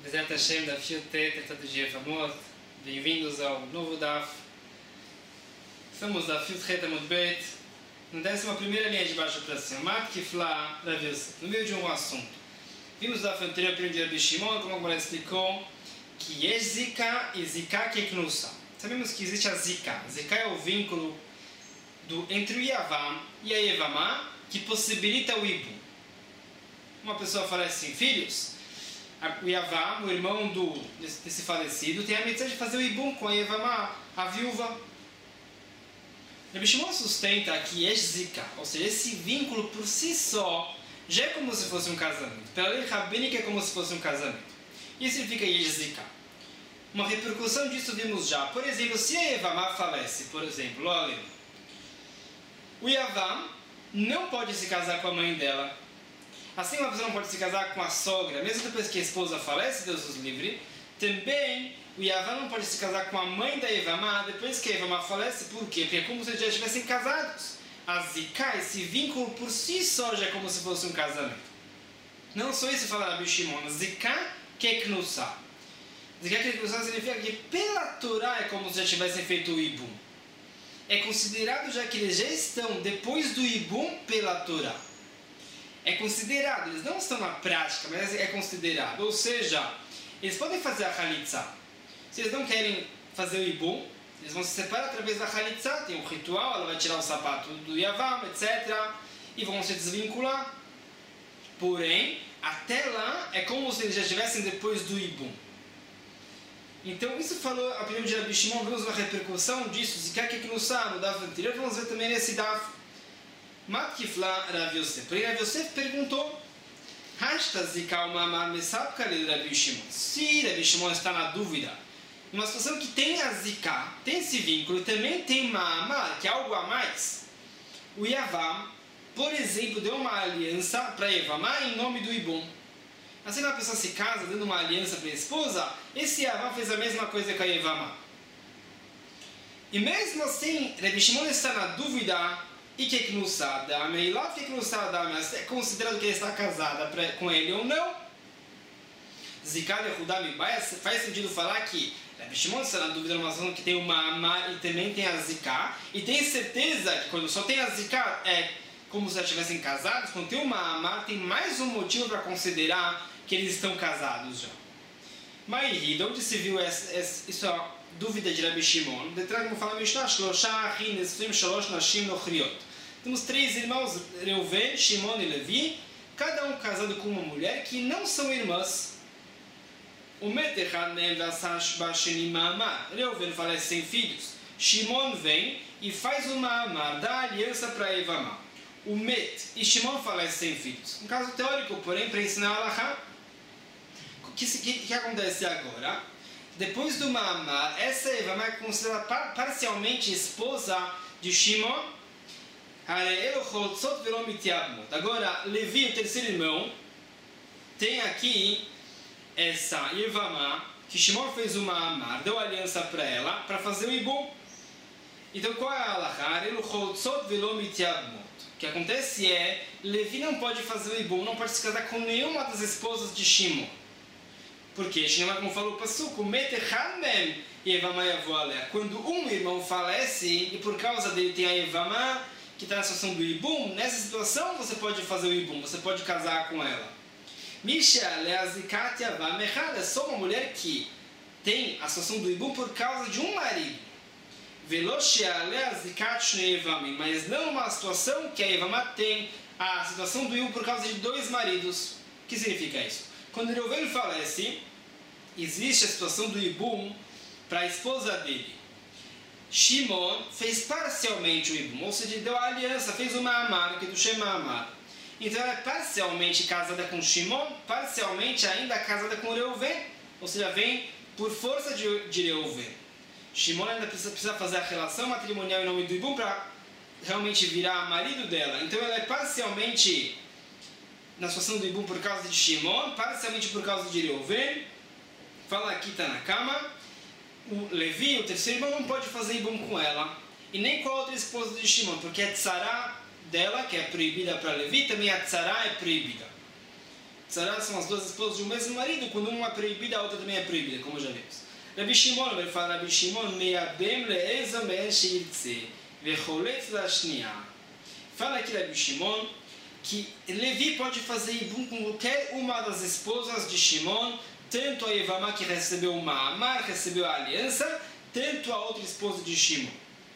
Bezerra Hashem, Daf Yotet, Tratado de Yevamot. Bem-vindos ao novo Daf. Estamos Daf Yotet Amud Bet, na 11ª linha de baixo para cima. Mat Kifla Rav Yosef, no meio de um assunto. Vimos no Daf anterior, primeiro de Rabi Shimon, como a Gemara explicou, que é Zika e Zika Keknusa. Sabemos que existe a Zika. Zika é o vínculo entre o Yavam e a Yevamá, que possibilita o Ibum. Uma pessoa falece sem filhos, o Yavam, o irmão desse falecido, tem a mitzvah de fazer o Ibum com a Yevamá, a viúva. Rabi Shimon sustenta que é Zika, ou seja, esse vínculo por si só já é como se fosse um casamento. Pela lei rabínica é como se fosse um casamento. Isso significa Zika. Uma repercussão disso vimos já. Por exemplo, se a Yevamá falece, por exemplo, olha, o Yavam não pode se casar com a mãe dela. Assim, uma pessoa não pode se casar com a sogra, mesmo depois que a esposa falece, Deus os livre. Também, o Yavam não pode se casar com a mãe da Yevamá depois que a Yevamá falece. Por quê? Porque é como se eles já estivessem casados. A Zika, esse vínculo por si só já é como se fosse um casamento. Não só isso fala Rabi Shimon. Zika Keknusa. Zika Keknusa significa que pela Torá é como se já tivessem feito o Ibum. É considerado já que eles já estão depois do Ibum pela Torá. É considerado, eles não estão na prática, mas é considerado. Ou seja, eles podem fazer a Halitza. Se eles não querem fazer o Ibum, eles vão se separar através da Halitza. Tem um ritual, ela vai tirar o sapato do Yavam, etc. E vão se desvincular. Porém, até lá, é como se eles já estivessem depois do Ibum. Então, isso falou a primeira de Rabi Shimon, vemos uma repercussão disso. Zika Keknusa, no Daf anterior, vamos ver também nesse Daf. Mat Kifla Rav Yosef. Porém, Rav Yosef perguntou: Hashta Zika Umamar Mesab Kalil Rabi Shimon. Se Rabi Shimon está na dúvida, numa situação que tem a Zika, tem esse vínculo, também tem Ma'amar, que é algo a mais. O Yavam, por exemplo, deu uma aliança para Yevamá em nome do Ibum. Assim, quando a pessoa se casa dando uma aliança para a esposa, esse Yavam fez a mesma coisa com a Yevamá. E mesmo assim, Rabi Shimon está na dúvida. E que no Sadam, e lá que no Sadam é considerado que ele está casada com ele ou não. Zika de Hudam faz sentido falar que Rabi Shimon está na dúvida numa situação que tem uma Amar e também tem a Zika. E tem certeza que quando só tem a Zika é como se já estivessem casados. Quando tem uma Amar, tem mais um motivo para considerar que eles estão casados já. Mas de onde se viu isso? Dúvida de Rabi Shimon. Detrás, como fala Mishnah, temos 3 irmãos, Reuven, Shimon e Levi, cada um casado com uma mulher que não são irmãs. O Reuven falece sem filhos. Shimon vem e faz uma amar, dá aliança para Yevamá. O Met e Shimon falece sem filhos. Um caso teórico, porém, para ensinar a Alahá. O que acontece agora? Depois do Ma'amar, essa Yevamá é considerada parcialmente esposa de Shimon. Agora, Levi, o terceiro irmão, tem aqui essa Yevamá, que Shimon fez o Ma'amar, deu aliança para ela, para fazer o Ibum. Então, qual é a Alahá? O que acontece é, Levi não pode fazer o Ibum, não pode se casar com nenhuma das esposas de Shimon. Porque, como falou o Passuco, quando um irmão falece e por causa dele tem a Yevamá, que está na situação do Ibum, nessa situação você pode fazer o Ibum, você pode casar com ela. É só uma mulher que tem a situação do Ibum por causa de um marido. Mas não uma situação que a Yevamá tem a situação do Ibum por causa de 2 maridos. O que significa isso? Quando Reuven falece, existe a situação do Ibum para a esposa dele. Shimon fez parcialmente o Ibum, ou seja, deu a aliança, fez uma Amar, que do Shema Amar. Então ela é parcialmente casada com Shimon, parcialmente ainda casada com Reuven, ou seja, vem por força de Reuven. Shimon ainda precisa fazer a relação matrimonial em nome do Ibum para realmente virar marido dela. Então ela é parcialmente na situação do Ibum por causa de Shimon, parcialmente por causa de Reuven. Fala aqui, está na cama. O Levi, o terceiro irmão, não pode fazer Ibum com ela. E nem com a outra esposa de Shimon, porque a tzará dela, que é proibida para Levi, também a tzará é proibida. tzara são as duas esposas de um mesmo marido, quando uma é proibida, a outra também é proibida, como já vimos. Rabi Shimon, ele fala, Rabi Shimon, me'abem le'eza me'en she'irtze, ve'choletz la'shniya. Fala aqui Rabi Shimon, que Levi pode fazer ibum com qualquer uma das esposas de Shimon, tanto a Yevamá que recebeu o Ma'amar, recebeu a aliança, tanto a outra esposa de Shimon.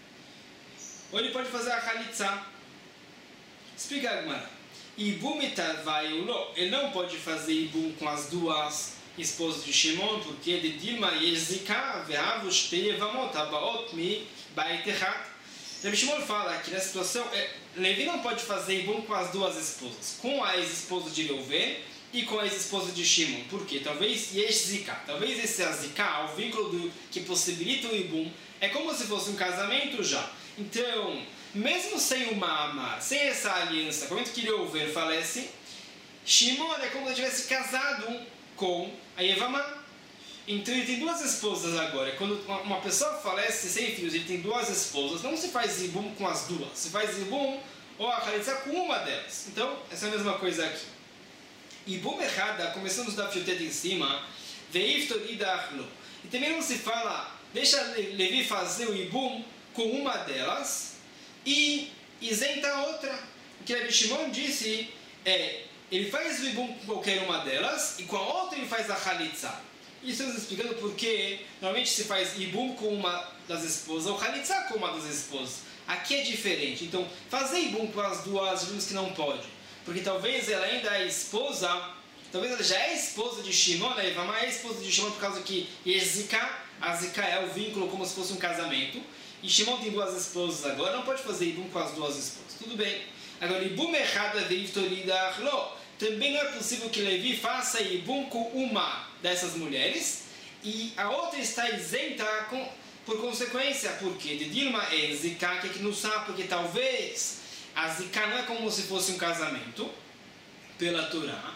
Ou ele pode fazer a Khalitza. Explica a Gemara. Ibum itavaiulo, ele não pode fazer ibum com as duas esposas de Shimon, porque de Dilma yezika ve'avu shtei Yevamot habaot mi bait echad. Rabi Shimon fala que nessa situação, Levi não pode fazer ibum com as duas esposas, com a ex-esposa de Reuven e com a ex-esposa de Shimon. Por quê? Talvez yesh zika, talvez esse zika, o vínculo que possibilita o ibum, é como se fosse um casamento já. Então, mesmo sem o Ma'amar, sem essa aliança, quando que Reuven falece, Shimon é como se tivesse casado com a Yevamá. Então ele tem duas esposas agora. Quando uma pessoa falece sem filhos, ele tem duas esposas, não se faz ibum com as duas, se faz ibum ou a khalitza com uma delas. Então, essa é a mesma coisa aqui. Ibum errada, começamos da fioteta em cima, veiftor idachlo. E também não se fala, deixa Levi fazer o ibum com uma delas e isenta a outra. O que Rabi Shimon disse é, ele faz o ibum com qualquer uma delas e com a outra ele faz a khalitza. E estamos explicando porque normalmente se faz ibum com uma das esposas ou khalitza com uma das esposas. Aqui é diferente. Então, fazer ibum com as duas, vimos que não pode. Porque talvez ela ainda é esposa, talvez ela já é esposa de Shimon, a Yevamá é esposa de Shimon por causa que a zika é o vínculo como se fosse um casamento. E Shimon tem duas esposas agora, não pode fazer ibum com as duas esposas. Tudo bem. Agora, ibum errada de iftorida lo. Também não é possível que Levi faça ibum com uma dessas mulheres e a outra está isenta por consequência, porque de Dilma é zika, que aqui não sabe, porque talvez a zika não é como se fosse um casamento pela Torá,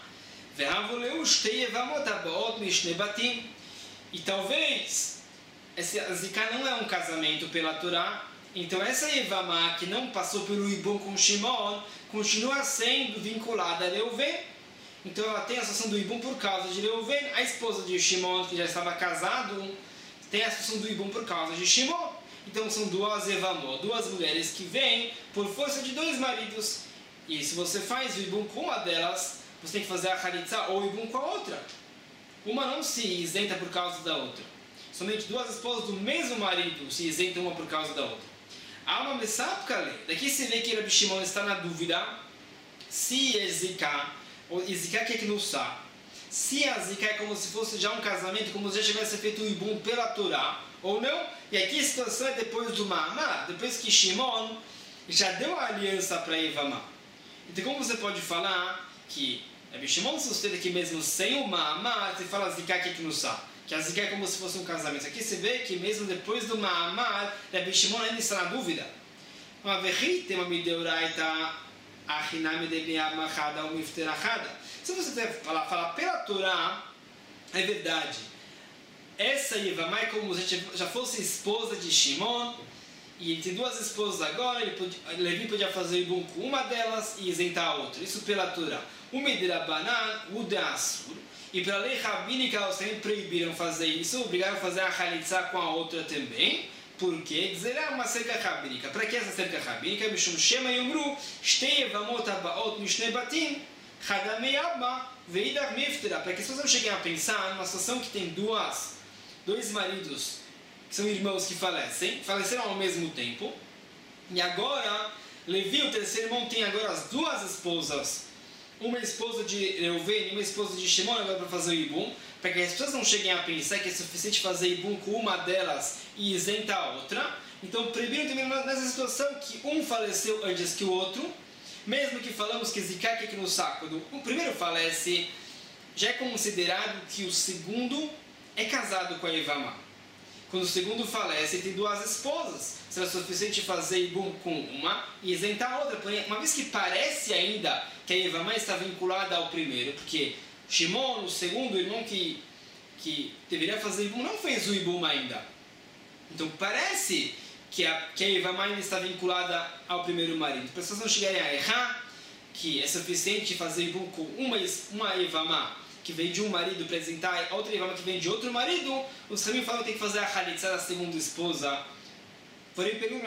e talvez a zika não é um casamento pela Torá. Então essa Yevamá que não passou pelo ibum com Shimon continua sendo vinculada a Reuven. Então ela tem a associação do ibum por causa de Reuven. A esposa de Shimon, que já estava casado, tem a associação do ibum por causa de Shimon. Então são duas Yevamot, duas mulheres que vêm por força de dois maridos. E se você faz o ibum com uma delas, você tem que fazer a khalitza ou o ibum com a outra. Uma não se isenta por causa da outra. Somente duas esposas do mesmo marido se isentam uma por causa da outra. Há uma messapkale. Daqui se vê que Rabi Shimon está na dúvida se é zika, ou zika que é que não sabe. Se a zika é como se fosse já um casamento, como se já tivesse feito o ibum pela Torá, ou não. E aqui a situação é depois do Ma'amar, depois que Shimon já deu a aliança para Yevamá. Então como você pode falar que Rabi Shimon sustenta que mesmo sem o Ma'amar, você fala zika que é que não sabe. Que a zika é como se fosse um casamento. Aqui você vê que mesmo depois do Ma'amar, Rabi Shimon ainda está na dúvida. Uma verrite, uma mideuraita, achinami de miamachada, uma ifterachada. Se você falar pela Torá, é verdade. Essa Yevamá é como se já fosse esposa de Shimon, e ele tem duas esposas agora, Levi podia fazer ibum com uma delas e isentar a outra. Isso pela Torá. O Midrabanan, o de Asur. E pela lei rabínica, eles também proibiram fazer isso, obrigaram a fazer a khalitza com a outra também. Por quê? Dizer uma cerca rabínica. Para que essa cerca rabínica? Mishum Shema Yomru, Shtei Yevamot Habaot Mishne Batim, Chadamei Abba, Veidar Miftera. Para que as pessoas não cheguem a pensar numa situação que tem dois maridos, que são irmãos que faleceram ao mesmo tempo. E agora, Levi, o terceiro irmão, tem agora as duas esposas. Uma esposa de Reuven e uma esposa de Shimon agora para fazer o ibum, para que as pessoas não cheguem a pensar que é suficiente fazer ibum com uma delas e isenta a outra. Então proibiram também nessa situação que um faleceu antes que o outro, mesmo que falamos que zika que no saco, quando o primeiro falece, já é considerado que o segundo é casado com a Yevamá. Quando o segundo falece, ele tem duas esposas. Será suficiente fazer ibum com uma e isentar a outra. Porém, uma vez que parece ainda que a Yevamá está vinculada ao primeiro, porque Shimon, o segundo irmão que deveria fazer ibum, não fez o ibum ainda. Então parece que a Yevamá ainda está vinculada ao primeiro marido. As pessoas não chegarem a errar que é suficiente fazer Ibum com uma Evamá, que vem de um marido, apresentar a outra Evamá que vem de outro marido, os Ramim falam que tem que fazer a Halitza da segunda esposa. Porém, pergunta,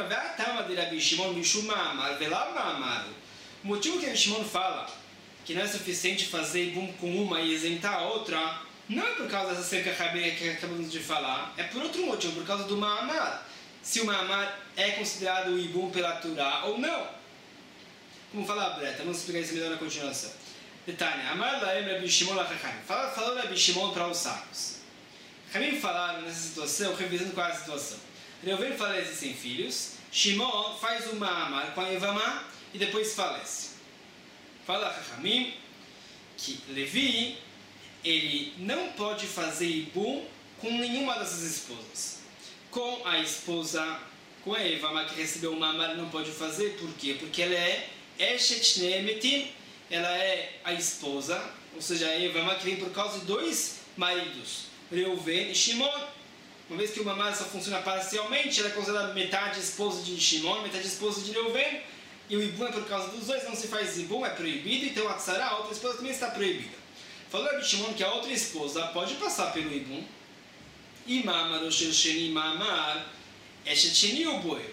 o motivo que Rabi Shimon fala que não é suficiente fazer Ibum com uma e isentar a outra, não é por causa dessa cerca rabínica que acabamos de falar, é por outro motivo, por causa do Ma'amar. Se o Ma'amar é considerado o Ibum pela Torá ou não. Como fala a Breta, vamos explicar isso melhor na continuação. Detânia, Amar Laem Rabi Shimon Lachacham. Falou Rabi Shimon para os sábios. Ramim falaram nessa situação, revisando qual é a situação. Reuven falece sem filhos, Shimon faz o Ma'amar com a Evamá e depois falece. Fala Ramim que Levi, ele não pode fazer Ibum com nenhuma dessas esposas. Com a esposa, com a Evamá que recebeu o Ma'amar, não pode fazer. Por quê? Porque ela é Eshet Nemetim, ela é a esposa, ou seja, a Evamá que vem por causa de dois maridos, Reuven e Shimon. Uma vez que o Ma'amar só funciona parcialmente, ela é considerada metade esposa de Shimon, metade esposa de Reuven, e o Ibum é por causa dos dois, não se faz Ibum, é proibido, então a Tzara, a outra esposa, também está proibida. Falou Rabi Shimon que a outra esposa pode passar pelo Ibum, e Ma'amar ou Sheni Ma'amar, Eshet Sheni ou Boer.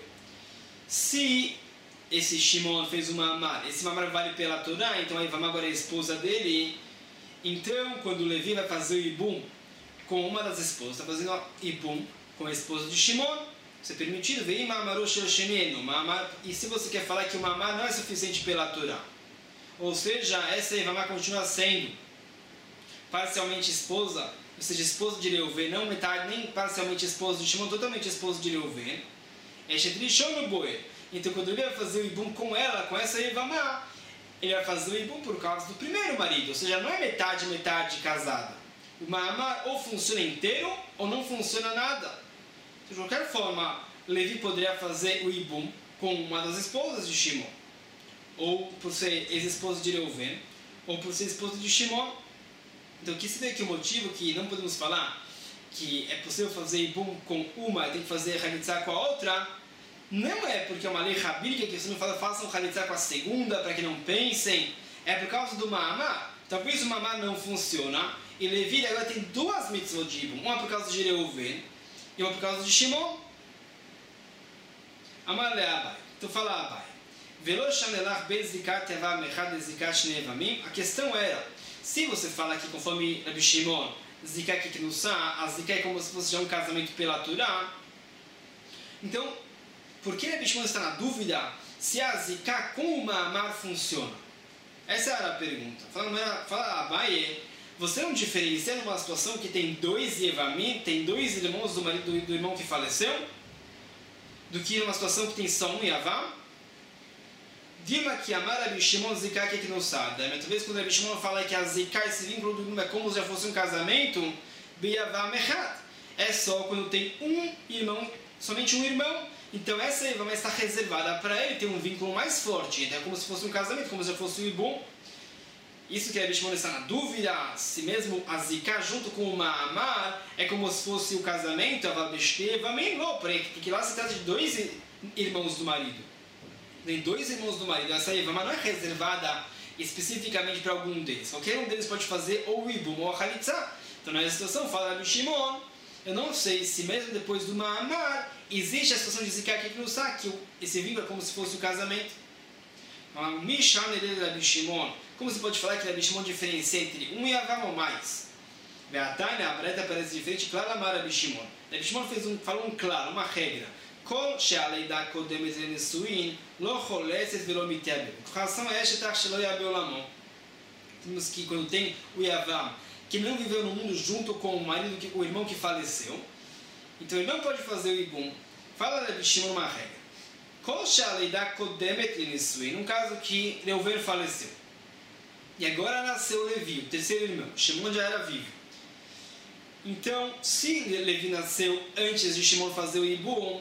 Se esse Shimon fez o Ma'amar, esse Ma'amar vale pela Torá, então a Evamá agora é a esposa dele, então quando o Levi vai fazer o Ibum com uma das esposas, está fazendo Ibum com a esposa de Shimon, isso é permitido, vem Ma'amar ou Sheni, e se você quer falar que o Ma'amar não é suficiente pela Torá, ou seja, essa Evamá continua sendo parcialmente esposa, ou seja, esposa de Reuven, não metade, nem parcialmente esposa de Shimon, totalmente esposa de Reuven, é Shetrishon no Boer. Então, quando ele vai fazer o Ibum com ela, com essa Evamá, ele vai fazer o Ibum por causa do primeiro marido, ou seja, não é metade casada. O Ma'amar ou funciona inteiro ou não funciona nada. De qualquer forma, Levi poderia fazer o Ibum com uma das esposas de Shimon, ou por ser ex-esposa de Reuven, ou por ser esposa de Shimon. Então, aqui se vê que o motivo que não podemos falar que é possível fazer Ibum com uma e tem que fazer Halitzá com a outra, não é porque é uma lei rabínica que você não fala façam Halitzá com a segunda, para que não pensem, é por causa do Ma'amar. Então, por isso o Ma'amar não funciona, e Levi agora tem duas mitzvot de Ibum, uma por causa de Reuven e uma por causa de Shimon. Amar le'abai. Então fala Abai. Velo shanelach bezikat yavam echad zikat shnei evamim. A questão era, se você fala aqui conforme Rabi Shimon, zikat kiknussah, a zikat é como se fosse já um casamento pela Torá. Então, por que Rabi Shimon está na dúvida se a zikat com o Ma'amar funciona? Essa era a pergunta. Fala Abai, você não diferencia numa situação que tem dois Yevamim, tem dois irmãos do marido do irmão que faleceu, do que numa situação que tem só um Yavam? Dilma que amar Rabi Shimon Zika que não sabe. Talvez quando Rabi Shimon fala que a Zika, esse vínculo do irmão é como se já fosse um casamento, Beyavam Echad. É só quando tem um irmão, somente um irmão. Então essa Evamá está reservada para ele ter um vínculo mais forte. Então é como se fosse um casamento, como se já fosse um Ibum. Isso que Rabi Shimon está na dúvida, se mesmo a Zika junto com o Ma'amar é como se fosse o casamento, a Valbesteva, porque lá se trata de dois irmãos do marido. Tem dois irmãos do marido, essa Evamá não é reservada especificamente para algum deles. Qualquer um deles pode fazer ou o Ibum ou a Halitzá. Então nessa situação, fala Rabi Shimon, eu não sei se mesmo depois do Ma'amar existe a situação de Zika que não sabe, que esse vínculo é como se fosse o casamento. Mishan ele Rabi Shimon. Como você pode falar que Rabi Shimon diferencia entre um Yavam ou mais? Beatania, a Breta parece diferente, claro, amar Rabi Shimon. Rabi Shimon falou claro, uma regra. Kol she'aleida kodemet lenesuin, lo choleset velo mityaber. Com relação a esta, shelo yabe olamon. Temos que quando tem o Yavam, que não viveu no mundo junto com o marido, o irmão que faleceu, então ele não pode fazer o Ibum. Fala Rabi Shimon uma regra. Kol she'aleida kodemet lenesuin, num caso que Reuven faleceu. E agora nasceu Levi, o terceiro irmão. Shimon já era vivo. Então, se Levi nasceu antes de Shimon fazer o Ibum,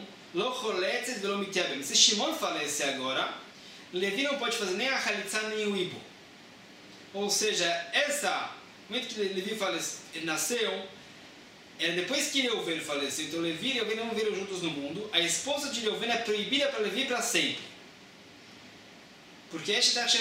se Shimon falece agora, Levi não pode fazer nem a Halitzá nem o Ibum. Ou seja, no momento que Levi nasceu, era depois que Reuven faleceu. Então Levi e Reuven não viram juntos no mundo. A esposa de Reuven é proibida para Levi para sempre. Porque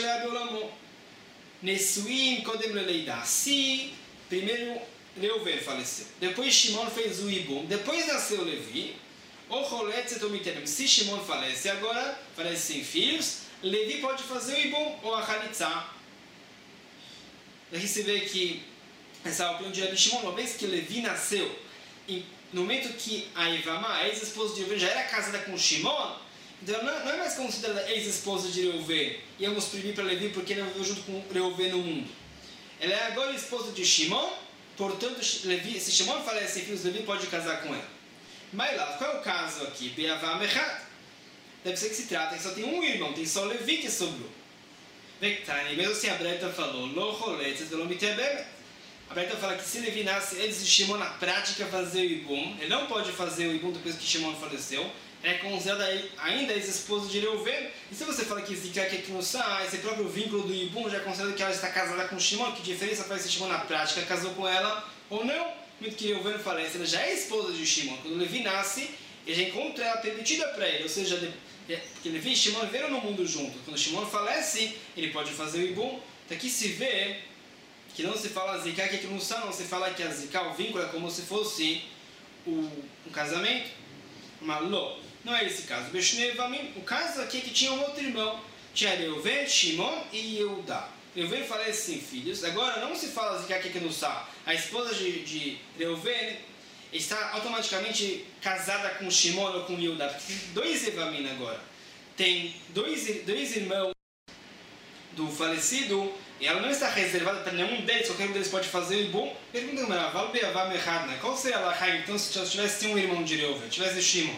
Nesuim Kodem Leleida. Se primeiro Reuven faleceu, depois Shimon fez o Ibum, depois nasceu Levi, se Shimon falece agora, falece sem filhos, Levi pode fazer o Ibum ou a Halitzah. Aqui você vê que essa é a opinião de Rabi Shimon, uma vez que Levi nasceu, no momento que a Ivama, a ex-esposa de Reuven, já era casada com Shimon, então não é mais considerada ex-esposa de Reuven. Íamos proibir para Levi porque ele viveu junto com Reuven no mundo. Ela é agora esposa de Shimon, portanto, Levi, se Shimon falece sem filhos, Levi pode casar com ela. Mas lá, qual é o caso aqui? Be'avá mechad. Deve ser que se trata que só tem um irmão, tem só Levi que sobrou. Vectani, mesmo assim a Breta falou, Lo choletzes velo mitebem. A Breta fala que se Levi nasce antes de Shimon na prática fazer o Ibum, ele não pode fazer o Ibum depois que Shimon faleceu, é considerada ainda ex-esposa de Reuven. E se você fala que Ziká que Knussá, esse próprio vínculo do Ibum já é considerado que ela está casada com Shimon, que diferença faz se Shimon na prática casou com ela ou não? Muito que Reuven falece, ela já é esposa de Shimon. Quando Levi nasce, ele já encontra ela permitida para ele, ou seja, porque Levi e Shimon viveram no mundo junto. Quando Shimon falece, ele pode fazer o Ibum. Então aqui se vê que não se fala Ziká que Knussá, não se fala que a Ziká, o vínculo, é como se fosse um casamento. Mas não é esse caso. O caso aqui é que tinha um outro irmão. Tinha Reuven, Shimon e Yehudá. Reuven falece sem filhos. Agora não se fala Ziká que Knussá. A esposa de Reuven está automaticamente casada com Shimon ou com Yehudá. Tem dois Evamim agora. Tem dois irmãos do falecido e ela não está reservada para nenhum deles. Qualquer um deles pode fazer o Ibum. Pergunta a qual seria a Lacha então se tivesse um irmão de Reuven, tivesse Shimon?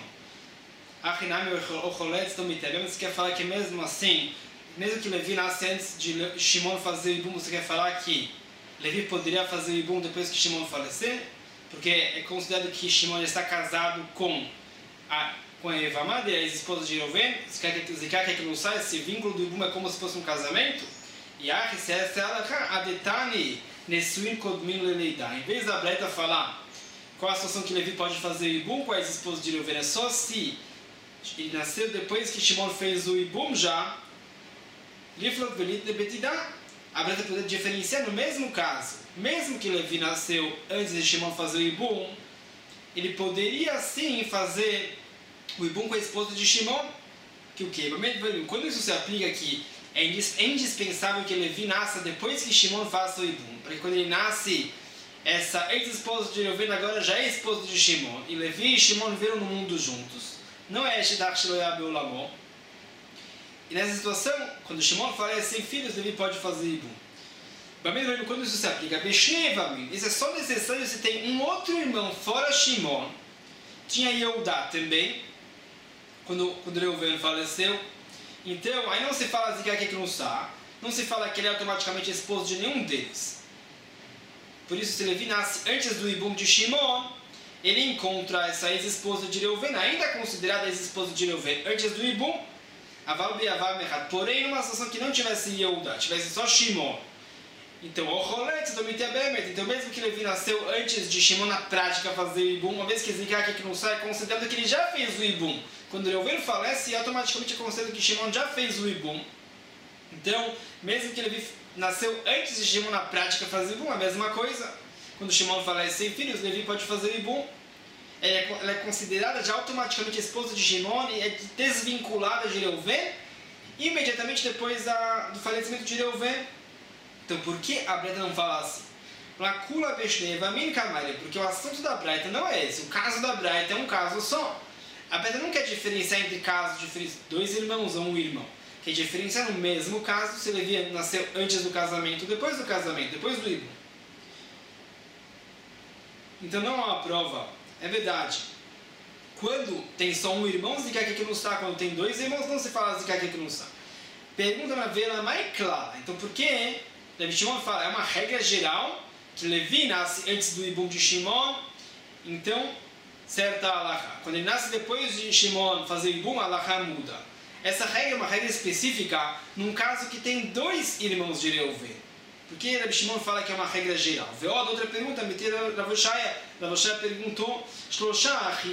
Você quer falar que mesmo assim, mesmo que Levi nasce antes de Shimon fazer o Ibum, você quer falar que Levi poderia fazer o Ibum depois que Shimon falecer? Porque é considerado que Shimon já está casado com a Evamá, a ex-esposa de Reuven. Ziká que não sai, esse vínculo do Ibum é como se fosse um casamento. E se essa é a Adetani Nesuim Kodmin Leleida. Em vez da Breta falar qual a situação que Levi pode fazer o Ibum com a ex-esposa de Reuven, é só se ele nasceu depois que Shimon fez o Ibum já. A Breta poderia diferenciar no mesmo caso. Mesmo que Levi nasceu antes de Shimon fazer o Ibum, ele poderia sim fazer o Ibum com a esposa de Shimon. Que o quê? Quando isso se aplica aqui, é indispensável que Levi nasça depois que Shimon faça o Ibum. Porque quando ele nasce, essa ex-esposa de Reuven agora já é esposa de Shimon. E Levi e Shimon viveram no mundo juntos. Não é Shidach Sheloyah Beolamó. E nessa situação, quando Shimon falece sem filhos, Levi pode fazer Ibum. Quando isso se aplica, isso é só necessário se tem um outro irmão fora Shimon. Tinha Yehudá também, quando Reuven faleceu. Então, aí não se fala Ziká que Knussá, não se fala que ele é automaticamente esposo de nenhum deles. Por isso, se Levi nasce antes do Ibum de Shimon, ele encontra essa ex-esposa de Reuven, ainda considerada ex-esposa de Reuven, antes do Ibum, porém numa situação que não tivesse Yehudá, tivesse só Shimon. Então, então mesmo que Levi nasceu antes de Shimon na prática fazer o Ibum, uma vez que Ziká que Knussá é considerado que ele já fez o Ibum. Quando Reuven falece, automaticamente é considerado que Shimon já fez o Ibum. Então, mesmo que Levi nasceu antes de Shimon na prática fazer o Ibum, a mesma coisa. Quando Shimon falece sem filhos, Levi pode fazer o Ibum. Ela é considerada já automaticamente esposa de Shimon e é desvinculada de Reuven imediatamente depois do falecimento de Reuven. Então, por que a Breta não fala assim? Porque o assunto da Breta não é esse. O caso da Breta é um caso só. A Breta não quer diferenciar entre casos diferentes, dois irmãos ou um irmão. Quer diferenciar no mesmo caso se Levi nasceu antes do casamento, depois do casamento, depois do irmão. Então não há uma prova. É verdade. Quando tem só um irmão, Ziká que Knussá. Quando tem dois irmãos, não se fala Ziká que Knussá. Pergunta na vela mais clara. Então por que Levi Shimon fala? É uma regra geral que Levi nasce antes do Ibum de Shimon. Então, certa alahá. Quando ele nasce depois de Shimon fazer Ibum, a alahá muda. Essa regra é uma regra específica num caso que tem dois irmãos de Reuven. Porque Rabi Shimon fala que é uma regra geral. Outra pergunta, Rav Oshaya perguntou,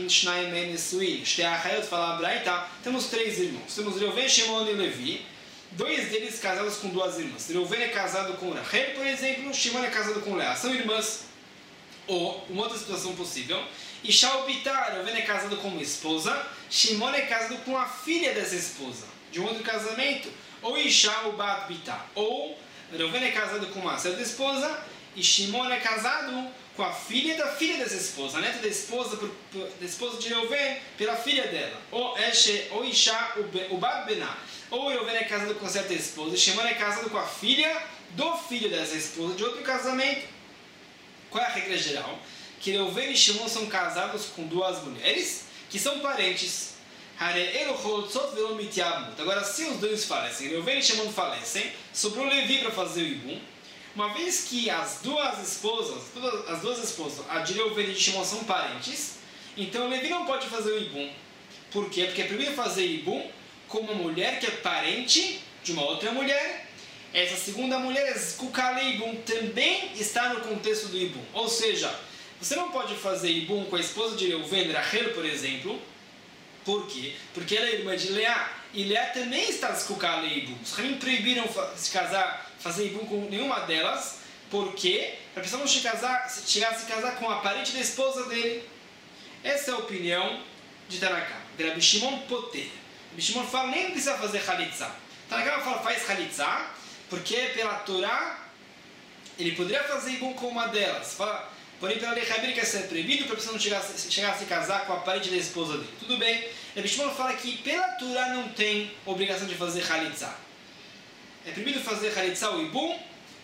temos três irmãos. Temos Reuven, Shimon e Levi. dois deles casados com duas irmãs. Reuven é casado com Rachel, por exemplo, Shimon é casado com Leá. São irmãs. Ou, uma outra situação possível, Isha ou Bitá, Reuven é casado com uma esposa, Shimon é casado com a filha dessa esposa, de um outro casamento. Ou Isha ou Bat Bitá. Ou, Reuven é casado com uma certa esposa, e Shimon é casado com a filha da filha dessa esposa, a neta da esposa de Reuven, pela filha dela. Ou Isha ou Bat Bená. Ou Reuven é casado com certa esposa, e Shimon é casado com a filha do filho dessa esposa, de outro casamento. Qual é a regra geral? Que Reuven e Shimon são casados com duas mulheres que são parentes. Agora, se os dois falecem, Reuven e Shimon falecem, sobrou Levi para fazer o Ibum. Uma vez que as duas esposas, a de Reuven e de Shimon são parentes, então Levi não pode fazer o Ibum. Por quê? Porque é proibido fazer Ibum com uma mulher que é parente de uma outra mulher. Essa segunda mulher, Zkukale Ibum, também está no contexto do Ibum. Ou seja, você não pode fazer Ibum com a esposa de Reuven, Rachel, por exemplo. Por quê? Porque ela é irmã de Leá. E Leá também está Zkukale Ibum. Os Ramim proibiram fazer Ibum com nenhuma delas. Por quê? Para a pessoa não chegar a se casar com a parente da esposa dele. Essa é a opinião de Tanakh. Rabbi Shimon Poter. Rabbi Shimon fala, nem precisa fazer Chalitza. Tanakh fala, faz Chalitza. Porque pela Torá, ele poderia fazer Ibum com uma delas. Porém, pela lei rabínica, isso é proibido para a pessoa não chegar a se casar com a parente da esposa dele. Tudo bem. Rabbi Shimon fala que pela Torá não tem obrigação de fazer Chalitza. É proibido fazer Chalitza ou Ibum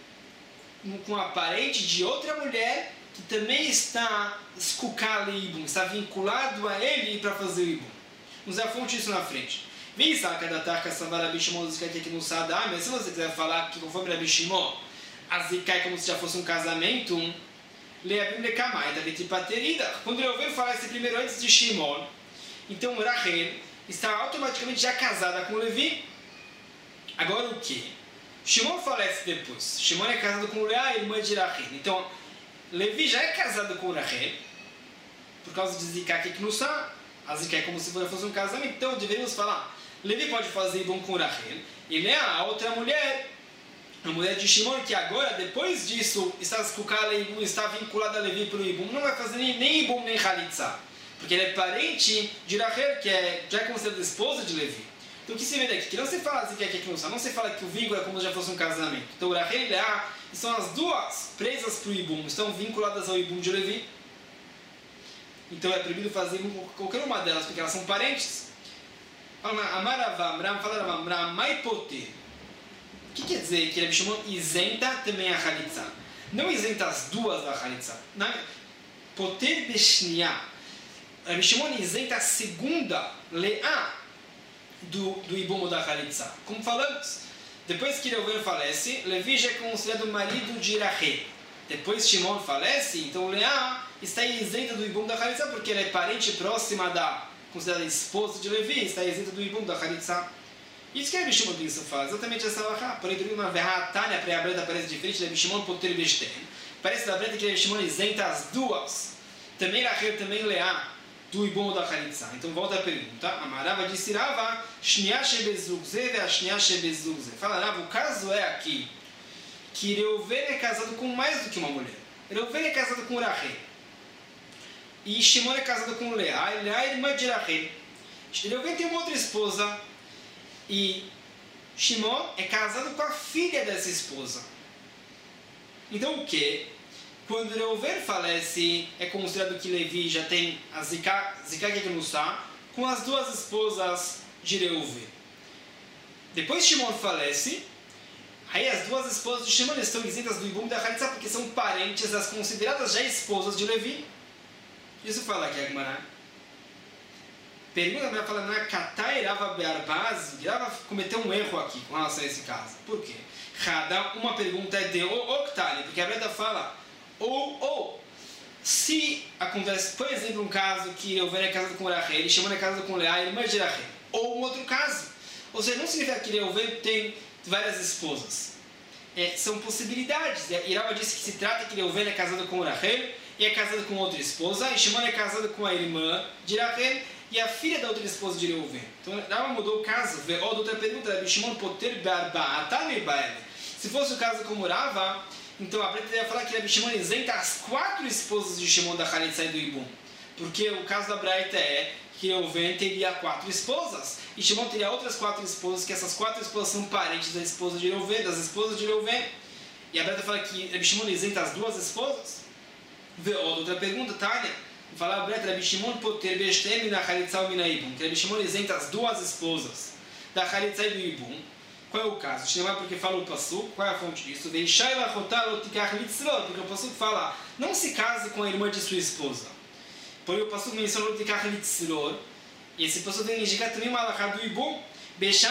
com a parente de outra mulher que também está Skukale Ibum, está vinculado a ele para fazer o Ibum. Vamos ver a fonte disso na frente. Vem saca da Tarka Savar Rabbi Shimon Zikai aqui no Sadam, mas se você quiser falar que conforme Rabbi Shimon, a Zikai é como se já fosse um casamento, lê a Bíblia Kamai, da Betipaterida. Quando Reuven falasse primeiro antes de Shimon, então Rachel está automaticamente já casada com Levi. Agora o que? Shimon falece depois. Shimon é casado com Leá, irmã de Rachel. Então, Levi já é casado com Rachel, por causa de Zikai aqui no Sadam. A Zikai é como se fosse um casamento, então deveríamos falar. Levi pode fazer Ibum com Rachel, e Leá, a outra mulher, a mulher de Shimon, que agora, depois disso, está vinculada a Levi pelo Ibum, não vai fazer nem Ibum nem Chalitza, porque ele é parente de Rachel, que já é considerada esposa de Levi. Então o que se vê daqui? Que não se fala assim, não se fala que o vínculo é como se já fosse um casamento. Então Rachel e Leá são as duas presas para o Ibum, estão vinculadas ao Ibum de Levi. Então é proibido fazer Ibum com qualquer uma delas, porque elas são parentes. Amaravamram, falaram Maipoter. O que quer dizer que Rabbi Shimon isenta também a Chalitza? Não isenta as duas da Chalitza. Poter Beshniá. Rabbi Shimon isenta a segunda Leá do Ibum da Chalitza. Como falamos, depois que Reuven falece, Levi já é considerado marido de Rachel. Depois Shimon falece, então Leá está isenta do Ibum da Chalitza porque ela é parente próxima considerada esposa de Levi, está isenta do Ibum da Chalitza. Isso que Rabbi Shimon isso faz, exatamente essa alahá. Porém, uma verratânia para a breta parece diferente de Rabbi Shimon Poter Beshten. Parece da breta que Rabbi Shimon isenta as duas. Também Rachel, também Leá, do Ibum da Chalitza. Então volta a pergunta. Amarava disse Rava, Shniá Shebezugze ve Shniá Shebezugze. Fala Rava, o caso é aqui que Reuven é casado com mais do que uma mulher. Reuven é casado com Rachel. E Shimon é casado com Leá. E Leá é irmã de Rachel. Reuven tem uma outra esposa. E Shimon é casado com a filha dessa esposa. Então o que? Quando Reuven falece, é considerado que Levi já tem a Zika Geknussá com as duas esposas de Reuven. Depois Shimon falece, aí as duas esposas de Shimon estão isentas do Ibum da Chalitza porque são parentes das consideradas já esposas de Levi. Isso fala aqui a Gemara. Pergunta, fala, não é Katai Rava Bearbaz? Rava cometeu um erro aqui com relação a esse caso. Por quê? Uma pergunta é de Octali, porque a Breta fala ou. Se acontece, por exemplo, um caso que Reuven é casado com Rachel e Shimon é casado com Leá, irmã de Rachel, ou um outro caso. Ou seja, não significa que Reuven tem várias esposas. São possibilidades. E Rava disse que se trata que Reuven é casado com Rachel e é casado com outra esposa, e Shimon é casado com a irmã de Rachel e a filha da outra esposa de Reuven. Então, Rava mudou o caso. Outra pergunta, Rabi Shimon poter be'arba'atan ba'el. Se fosse o caso como Rava, então a Breta ia falar que Rabi Shimon isenta as 4 esposas de Shimon da Chalitza e do Ibum. Porque o caso da Braita é que Reuven teria 4 esposas e Shimon teria outras 4 esposas, que essas 4 esposas são parentes da esposa de Reuven, das esposas de Reuven. E a Breta fala que Rabi Shimon isenta as 2 esposas. Outra pergunta, Tânia. Fala a Breta, Rabi Shimon poter bestem na Chalitza ou mina Ibum. Que Rabi Shimon isenta as 2 esposas da Chalitza e do Ibum. Qual é o caso? Shimon, porque fala o Pasuk, qual é a fonte disso? Porque o Pasuk fala, não se case com a irmã de sua esposa. Porém o Pasuk menciona o Tikach Litzror, e esse Pasuk vem indicar também uma alahá do Ibum. Você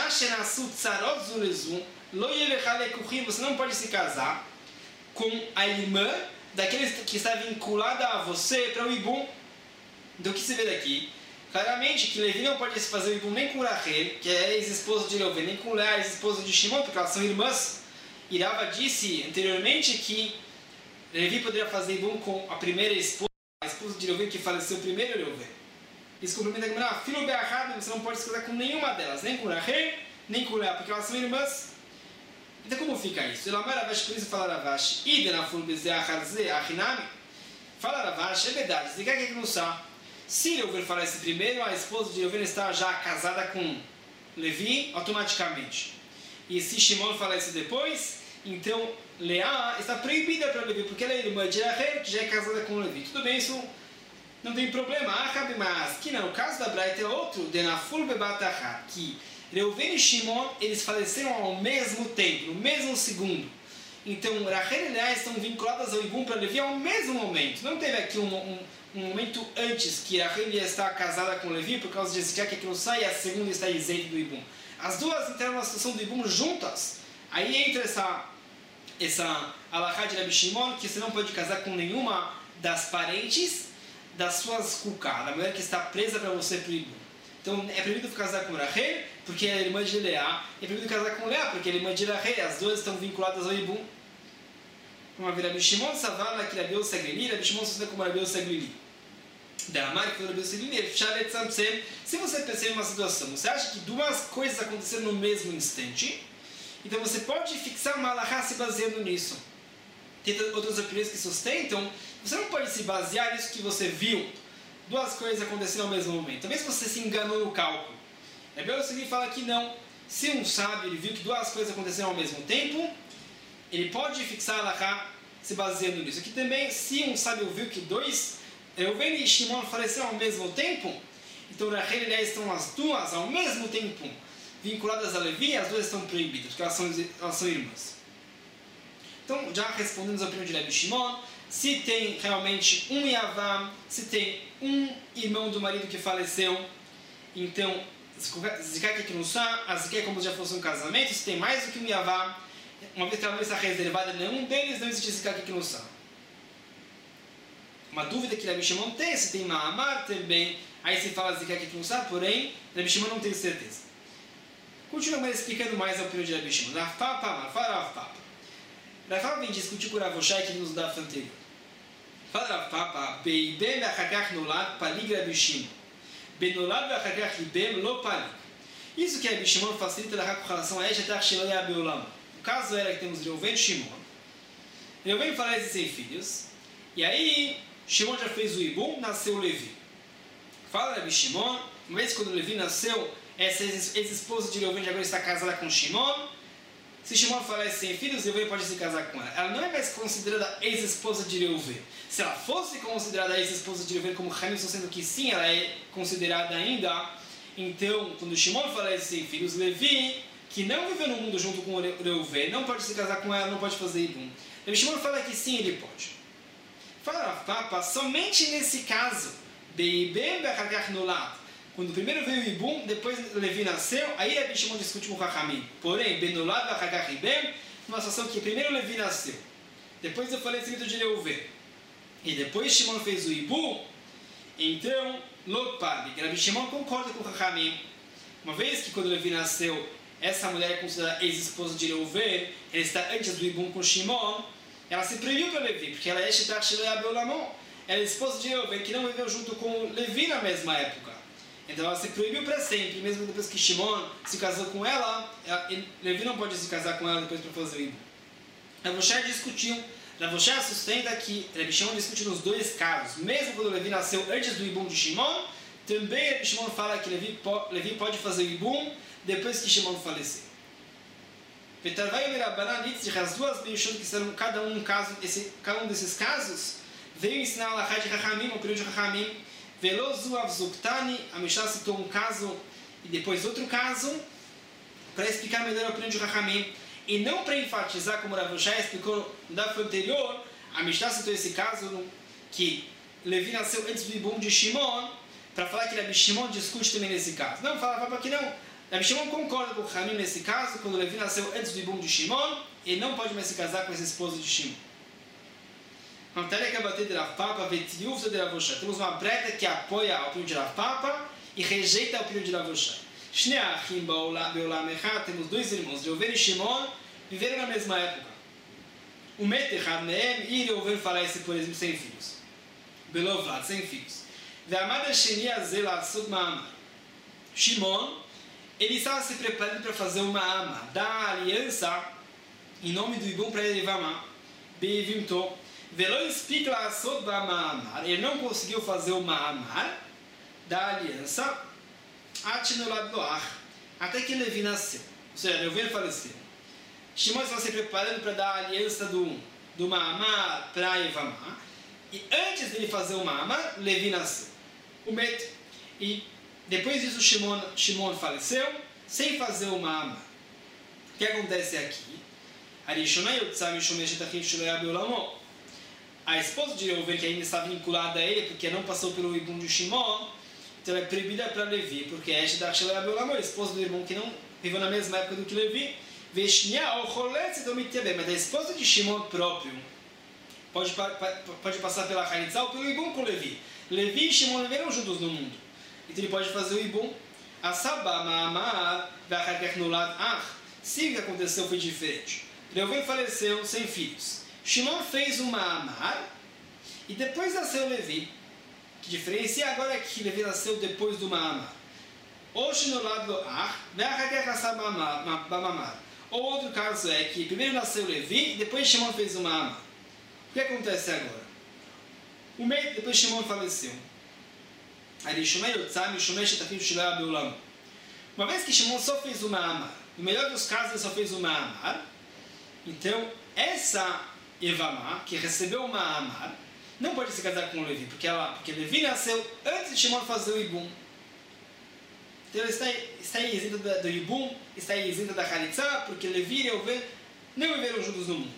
não pode se casar com a irmã daquele que está vinculada a você para o Ibum. Então o que se vê daqui? Claramente que Levi não pode se fazer o Ibum nem com Rachel, que é ex-esposa de Reuven, nem com Leá, ex-esposa de Shimon, porque elas são irmãs. E Rava disse anteriormente que Levi poderia fazer Ibum com a primeira esposa, a esposa de Reuven que faleceu primeiro, Reuven. Isso complementa a Gemara, filho be'achad, você não pode se casar com nenhuma delas, nem com Rachel, nem com Leá, porque elas são irmãs. Então como fica isso? Por isso fala Ravash, fala Ravash, é verdade, se quer que não sabe. Se Reuven falar isso primeiro, a esposa de Reuven está já casada com Levi automaticamente. E se Shimon falar isso depois, então Leá está proibida para Levi, porque ela é irmã de Rachel, que já é casada com Levi. Tudo bem, isso não tem problema. Mas que não, o caso da Braita é outro, que Reuven e Shimon, eles faleceram ao mesmo tempo, no mesmo segundo. Então Rachel e Leá estão vinculadas ao Ibum para Levi ao mesmo momento. Não teve aqui um momento antes que Rachel ia estar casada com Levi por causa de Ziká, que aquilo sai, e a segunda está isenta do Ibum. As duas entraram na situação do Ibum juntas. Aí entra essa alahá de Rabi Shimon, que você não pode casar com nenhuma das parentes das suas kuká, da mulher que está presa para você para o Ibum. Então é proibido casar com Rachel, porque é irmã de Leá, é proibido casar com Leá, porque é irmã de Rachel, as duas estão vinculadas ao Ibum. Vamos ver, Rabi Shimon Savala, que Rabi Osaglili, Rabi Shimon se como Rabi Osaglili. Da Amar, que foi Rabi Osaglili, se você percebe uma situação, você acha que 2 coisas aconteceram no mesmo instante, então você pode fixar uma alahá se baseando nisso. Tem outras opiniões que sustentam, você não pode se basear nisso que você viu, 2 coisas acontecendo ao mesmo momento. Talvez você se enganou no cálculo. Rabi Osaglili fala que não. Se um sábio ele viu que 2 coisas aconteceram ao mesmo tempo, ele pode fixar a alahá se baseando nisso. Aqui também, se um sábio viu que Reuven e Shimon faleceram ao mesmo tempo, então Rachel e Leá estão as 2 ao mesmo tempo vinculadas a Levi, e as 2 estão proibidas, porque elas são irmãs. Então, já respondemos a opinião de Rabi Shimon, se tem realmente um Yavam, se tem um irmão do marido que faleceu, então, Ziká que não está, a Ziká é como se já fosse um casamento, se tem mais do que um Yavam, uma vez que ela não está reservada, nenhum deles não existe Ziká que não está. Uma dúvida que Rabi Shimon tem, se tem Ma'amar também, aí se fala Ziká que não está, porém, Rabi Shimon não tem certeza. Continuamos explicando mais a opinião de Rabi Shimon. Rav Papa, fala Rav Papa. Rav Papa vem discutir com o Rav Oshai que nos dá a anterior. Fala Rav Papa, Beibem v'achagach nolad palig Rabi Shimon. Benolad v'achagach libem lo palig. Isso que Rabi Shimon facilita a com relação a Eshetach Shelo Yabeolam. O caso era que temos Reuven e Shimon. Reuven falece sem filhos. E aí, Shimon já fez o Ibum, nasceu Levi. Fala Rabi Shimon, uma vez quando Levi nasceu, essa ex-esposa de Reuven agora está casada com Shimon. Se Shimon falece sem filhos, Reuven pode se casar com ela. Ela não é mais considerada ex-esposa de Reuven. Se ela fosse considerada ex-esposa de Reuven, como Hamilton, sendo que sim, ela é considerada ainda, então, quando Shimon falece sem filhos, Levi, que não viveu no mundo junto com Reuven, não pode se casar com ela, não pode fazer Ibum. Rabi Shimon fala que sim, ele pode. Fala Rav Papa, somente nesse caso, Beibem v'achagach nolad, quando primeiro veio o Ibum, depois Levi nasceu, aí Rabi Shimon discute com o Chachamim. Porém, Benolad v'achagach Ibem, numa situação que primeiro Levi nasceu, depois eu falei seguinte de Reuven, e depois Shimon fez o Ibum, então, Lopad, Rabi Shimon concorda com o Chachamim. Uma vez que quando Levi nasceu, essa mulher é considerada ex-esposa de Reuven, ela está antes do Ibum com Shimon, ela se proibiu para Levi, porque ela é Eshetach Shelo Yabeolam, ela é esposa de Reuven, que não viveu junto com Levi na mesma época. Então ela se proibiu para sempre, mesmo depois que Shimon se casou com ela, Levi não pode se casar com ela depois para fazer o Ibum. Rav Oshai discutiu, Rav Oshai sustenta que Rabi Shimon discute nos dois casos, mesmo quando Levi nasceu antes do Ibum de Shimon, também Rabi Shimon fala que Levi pode fazer o Ibum depois que Shimon faleceu. Petarvai e Merabanan Nitzich, as duas Beishon que serão cada um desses casos, veio ensinar a Alahá de Chachamim, o período de Chachamim. Velozu Avzuktani, a Mishnah citou um caso e depois outro caso para explicar melhor a opinião de Chachamim e não para enfatizar, como Rav Oshai explicou no daf anterior. A Mishnah citou esse caso que Levi nasceu antes do Ibum de Shimon, para falar que Rabi Shimon discute também nesse caso. Não, fala que não. Rabi Shimon concorda com o Chachamim nesse caso, quando Levi nasceu antes do Ibum de Shimon, ele não pode mais se casar com essa esposa de Shimon. Temos uma breta que apoia a opinião de Rav Papa e rejeita a opinião de Rav Oshai. Temos dois irmãos, Reuven e Shimon, viveram na mesma época. O Metechad Mehem e Reuven falece, por exemplo, sem filhos. Belovlad, sem filhos. Shimon, ele estava se preparando para fazer uma ama, da aliança, em nome do Ibum para Yevamá. Beivimto. Ele não conseguiu fazer o Ma'amar da aliança até que Levi nasceu. Ou seja, Reuven faleceu. Shimon estava se preparando para dar a aliança do Ma'amar para Yevamá. E antes dele fazer o Ma'amar, Levi nasceu. E depois disso Shimon faleceu sem fazer o Ma'amar. O que acontece aqui? A esposa de Reuven, que ainda está vinculada a ele, porque não passou pelo Ibum de Shimon, então é proibida para Levi, porque é a esposa do irmão que não viveu na mesma época do que Levi, mas a esposa de Shimon próprio pode passar pela Halitzá ou pelo Ibum com Levi. Levi e Shimon viveram juntos no mundo, então ele pode fazer o Ibum. Se o que aconteceu foi diferente, Reuven faleceu sem filhos, Shimon fez uma Ma'amar e depois nasceu Levi. Que diferencia agora é que Levi nasceu depois do Ma'amar. Ou Ou outro caso é que primeiro nasceu Levi e depois Shimon fez uma Ma'amar. O que acontece agora? Depois Shimon faleceu. Uma vez que Shimon só fez uma Ma'amar, no melhor dos casos ele só fez uma Ma'amar, então essa Yevamá, que recebeu uma Ma'amar, não pode se casar com Levi, porque Levi nasceu antes de Shimon fazer o Ibum. Então ela está isenta do Ibum, está isenta da Halitzá, porque Levi e Reuven não viveram juntos no mundo.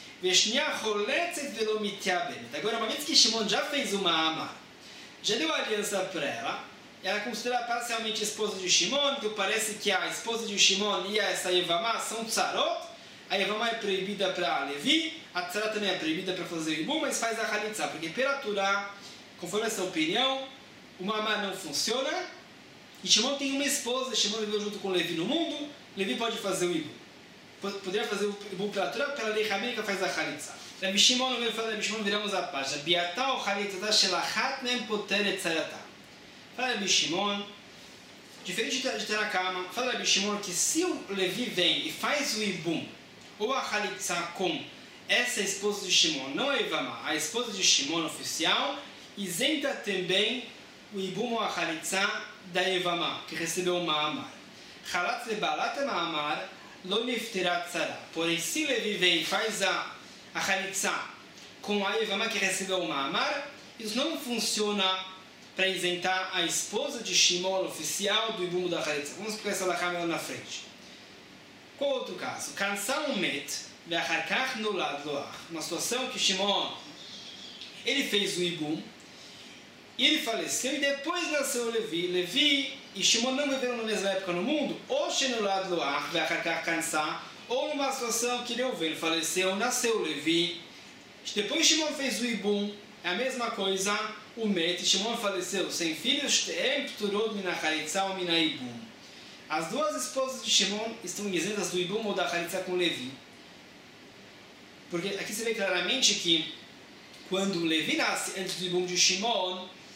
Agora, uma vez que Shimon já fez uma Ma'amar, já deu a aliança para ela é considerada parcialmente esposa de Shimon, então parece que a esposa de Shimon e essa Yevamá são tzarot. A Yevamá é proibida para Levi, a Tzara também é proibida para fazer o Ibum, mas faz a Halitzá, porque pela Torá, conforme essa opinião, o Ma'amar não funciona, e Shimon tem uma esposa, Shimon viveu junto com Levi no mundo, Levi pode fazer o Ibum. Poderia fazer o Ibum pela Torá, pela lei rabínica faz a Halitzá. Rabi Shimon, viramos a página. Biatá o Halitzá shelachat nem poteret tzarata. Fala Rabi Shimon, diferente de Tanakama, fala Rabi Shimon que se o Levi vem e faz o Ibum, ou a Halitzá com essa esposa de Shimon, não a Yevamá, a esposa de Shimon oficial, isenta também o Ibum ou a Halitzá da Yevamá, que recebeu o Ma'amar. Halatz lebalat Ma'amar lo nifterat tzara. Porém, se Levi vem e faz a Halitzá com a Yevamá que recebeu o Ma'amar, isso não funciona para isentar a esposa de Shimon oficial do Ibum da Halitzá. Vamos explicar essa lá na frente. Qual outro caso? Cansar um met, ve'acharkach nolad loach. Uma situação que Shimon, ele fez o Ibum, e ele faleceu, e depois nasceu Levi. Levi e Shimon não viveram na mesma época no mundo, ou shenolad loach, ve'acharkach cansar, ou numa situação que Reuven faleceu, nasceu Levi. Depois Shimon fez o Ibum, é a mesma coisa, o met, Shimon faleceu sem filhos, te'em pturod min ha'chalitzá ou min ha'ibum. As duas esposas de Shimon estão isentas do Ibum ou da Halitzá com Levi. Porque aqui se vê claramente que quando Levi nasce antes do Ibum de Shimon,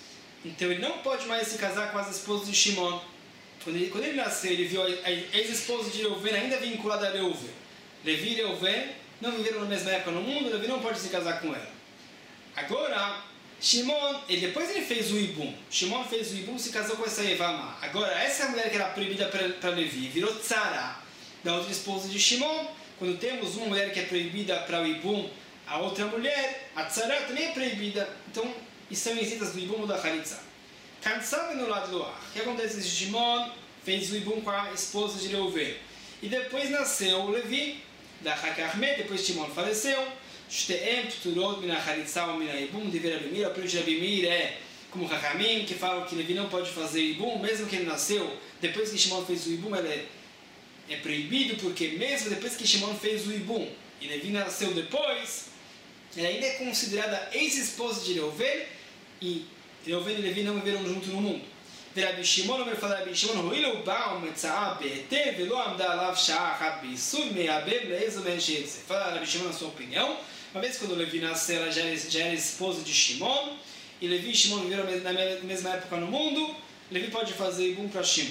Então ele não pode mais se casar com as esposas de Shimon. Quando ele nasceu, ele viu a ex-esposa de Reuven ainda vinculada a Reuven. Levi e Reuven não viveram na mesma época no mundo, Levi não pode se casar com ela. Agora, Shimon, depois ele fez o Ibum. Shimon fez o Ibum, se casou com essa Yevamá. Agora, essa mulher que era proibida para Levi virou Tzara da outra esposa de Shimon. Quando temos uma mulher que é proibida para o Ibum, a outra mulher, a Tzara também é proibida. Então, isso são isentas do Ibum ou da Haritza. Cansava no lado do ar. O que acontece? Shimon fez o Ibum com a esposa de Reuven. E depois nasceu o Levi, da Hakarme, depois Shimon faleceu. Shteem Pturot min Haritza ou min Ibum, de Rabbi a opinião de Rabbi Meir é como Hakamim, que falam que Levi não pode fazer Ibum, mesmo que ele nasceu, depois que Shimon fez o Ibum, ele é proibido, porque mesmo depois que Shimon fez o Ibum, e Levi nasceu depois, ela ainda é considerada ex-esposa de Reuven, e Reuven e Levi não viveram juntos no mundo. Rabbi Shimon, ele fala, Rabbi Shimon, Huilu Baal Metzaa Be'ete, Velo Amda Alav Sha'ah Habisud Me'abem Le'ezo Ben Sheitze. Fala Rabbi Shimon, na sua opinião, uma vez quando Levi nasceu, ela já era esposa de Shimon, e Levi e Shimon viveram na mesma época no mundo, Levi pode fazer Ibum para Shimon.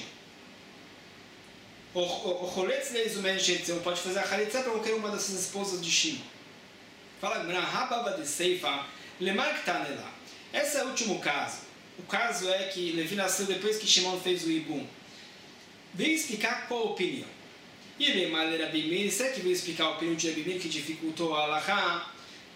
O Choletz Le'ezo Ben Sheitze, pode fazer a Haritza para qualquer uma dessas esposas de Shimon. Fala, Rababa de Seifa, Lemar Ktanela. Esse é o último caso. O caso é que Levi nasceu depois que Shimon fez o Ibum. Veio explicar qual a opinião. E Lemar Rabbi Meir, será que veio explicar a opinião de Rabbi Meir que dificultou a Alahá?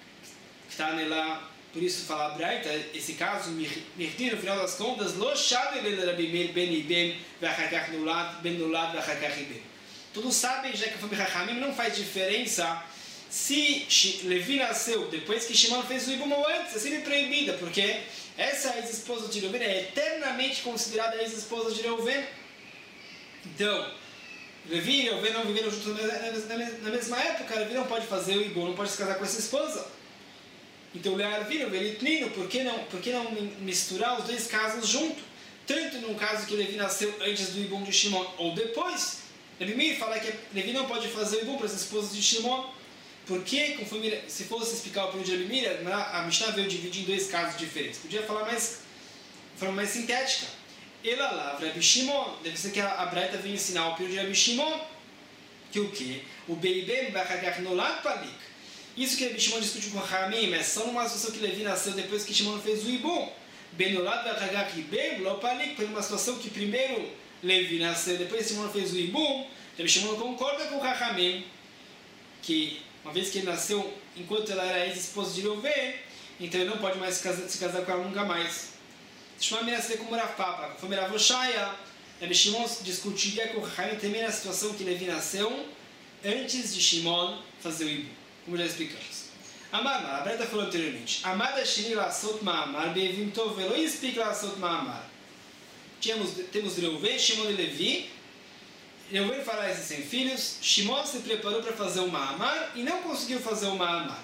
Ktanela, por isso fala a Braita, esse caso, Mirtir, no final das contas, Lo Shade Rabbi Meir Ben Ibem, Vachakach Nulad, Ben Nulad, Vachakach Ibem. Todos sabem, já que a família Chachamim não faz diferença se Levi nasceu depois que Shimon fez o Ibum ou antes, é sempre proibida, porque essa ex-esposa de Reuven é eternamente considerada a ex-esposa de Reuven. Então, Levi e Reuven não viveram juntos na mesma época, Levi não pode fazer o Ibum, não pode se casar com essa esposa. Então, Levi e Reuven, por que não misturar os dois casos juntos? Tanto no caso que Levi nasceu antes do Ibum de Shimon ou depois, Levi fala que Levi não pode fazer o Ibum para as esposas de Shimon. Porque, conforme, se fosse explicar o opinião de Rabbi Meir, a Mishnah veio dividir em dois casos diferentes. Podia falar de forma mais sintética. Ela lá, Rabbi Shimon, deve ser que a Braita veio ensinar o opinião de Rabbi Shimon, que o quê? O Beibem Bachagach Nolad Palik. Isso que Rabbi Shimon discute com Hamim é só numa situação que Levi nasceu depois que Shimon fez o Ibum. Benolad Bachagach Ibem Lo Palik, foi uma situação que primeiro Levi nasceu, depois Shimon fez o Ibum. Rabbi Shimon concorda com Hamim, que uma vez que ele nasceu enquanto ela era ex-esposa de Reuven, então ele não pode mais se casar com ela nunca mais. Shimon nasceu como Rav Papa, conforme Rav Oshaya, Rabbi Shimon discutiria com Chaim também na situação que Levi nasceu antes de Shimon fazer o Ibum, como já explicamos. Amar, a Breta falou anteriormente, Amada Shini Lasot Ma'amar, Beivim Tov Velo Yispik Lasot Ma'amar. Temos Reuven, Shimon e Levi. Reuven fala esses 100 filhos. Shimon se preparou para fazer o Ma'amar e não conseguiu fazer o Ma'amar.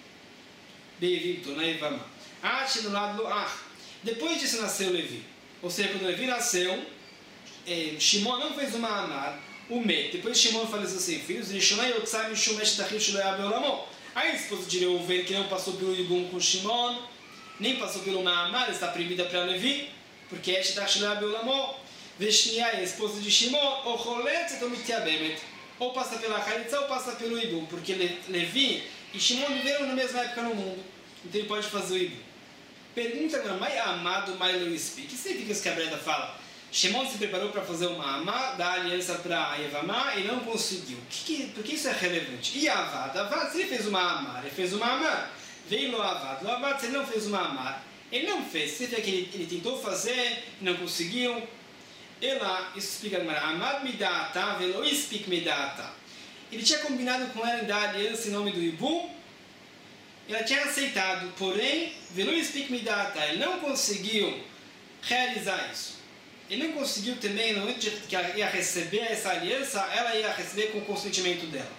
Beivim Tov Naivama. Ache no lado do Ar. Depois disso nasceu Levi. Ou seja, quando Levi nasceu, Shimon não fez o Ma'amar, o Me. Depois Shimon faleceu 100 filhos. Rishonai Yotzai Mishum Eshtachim Shloya Beolamo. A esposa de Reuven, que não passou pelo Ibum com Shimon, nem passou pelo Ma'amar, está proibida para Levi, porque Eshtach Shloya Beolamo. Veshniá, a esposa de Shimon, ou Choletz et Omitiabemet, ou passa pela Haritza ou passa pelo Ibum, porque Levi e Shimon viveram na mesma época no mundo, então ele pode fazer o Ibum. Pergunta agora, Mai Amado, Mai Lewispi, o que significa isso que a Breda fala? Shimon se preparou para fazer uma Amá, dar aliança para Yevamá e não conseguiu. Por que isso é relevante? E Avad, se ele fez uma Amá, ele fez uma Amá. Veio Lo Avad, se ele não fez uma Amá, ele não fez. Significa que ele tentou fazer e não conseguiu. Ela, isso explica agora, Amad Midata, Velo Ispik Midata. Ele tinha combinado com ela em dar aliança em nome do Ibum, ela tinha aceitado, porém, Velo Ispik Midata, ele não conseguiu realizar isso. Ele não conseguiu também, no momento que ela ia receber essa aliança, ela ia receber com o consentimento dela.